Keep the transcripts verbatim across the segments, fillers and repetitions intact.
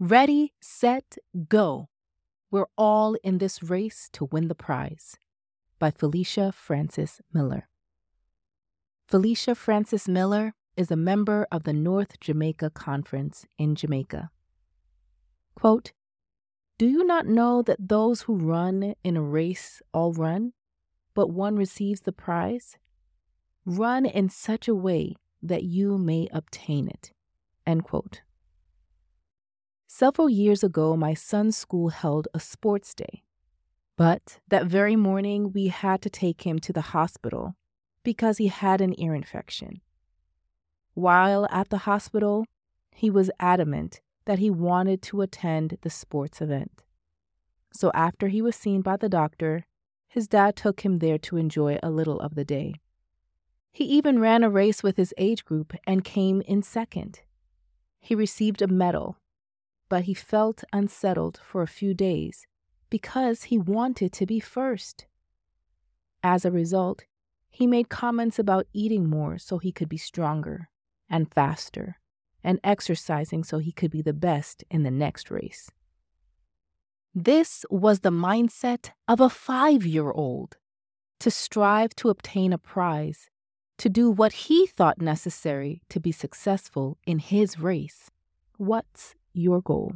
Ready, set, go. We're all in this race to win the prize. By Felicia Francis Miller. Felicia Francis Miller is a member of the North Jamaica Conference in Jamaica. Quote, "Do you not know that those who run in a race all run, but one receives the prize? Run in such a way that you may obtain it." End quote. Several years ago, my son's school held a sports day, but that very morning we had to take him to the hospital because he had an ear infection. While at the hospital, he was adamant that he wanted to attend the sports event. So after he was seen by the doctor, his dad took him there to enjoy a little of the day. He even ran a race with his age group and came in second. He received a medal, but he felt unsettled for a few days because he wanted to be first. As a result, he made comments about eating more so he could be stronger and faster, and exercising so he could be the best in the next race. This was the mindset of a five-year-old, to strive to obtain a prize, to do what he thought necessary to be successful in his race. What's your goal?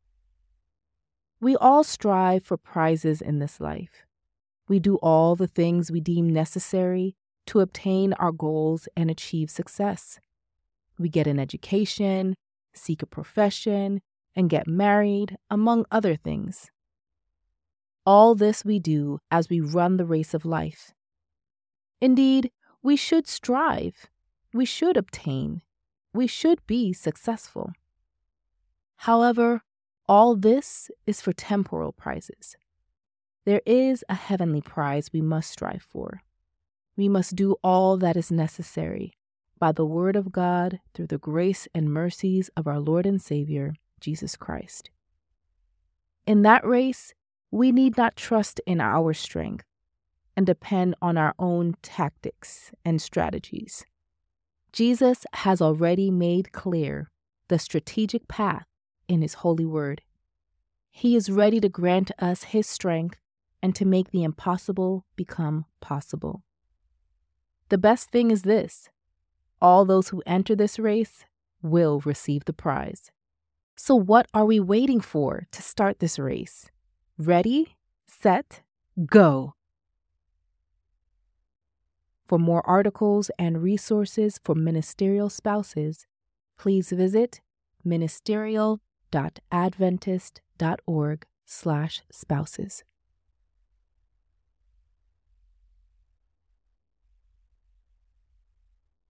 We all strive for prizes in this life. We do all the things we deem necessary to obtain our goals and achieve success. We get an education, seek a profession, and get married, among other things. All this we do as we run the race of life. Indeed, we should strive, we should obtain, we should be successful. However, all this is for temporal prizes. There is a heavenly prize we must strive for. We must do all that is necessary by the word of God through the grace and mercies of our Lord and Savior, Jesus Christ. In that race, we need not trust in our strength and depend on our own tactics and strategies. Jesus has already made clear the strategic path in his holy word. He is ready to grant us his strength and to make the impossible become possible. The best thing is this: all those who enter this race will receive the prize. So what are we waiting for to start this race? Ready, set, go. For more articles and resources for ministerial spouses, please visit ministerial dot adventist dot org slash spouses.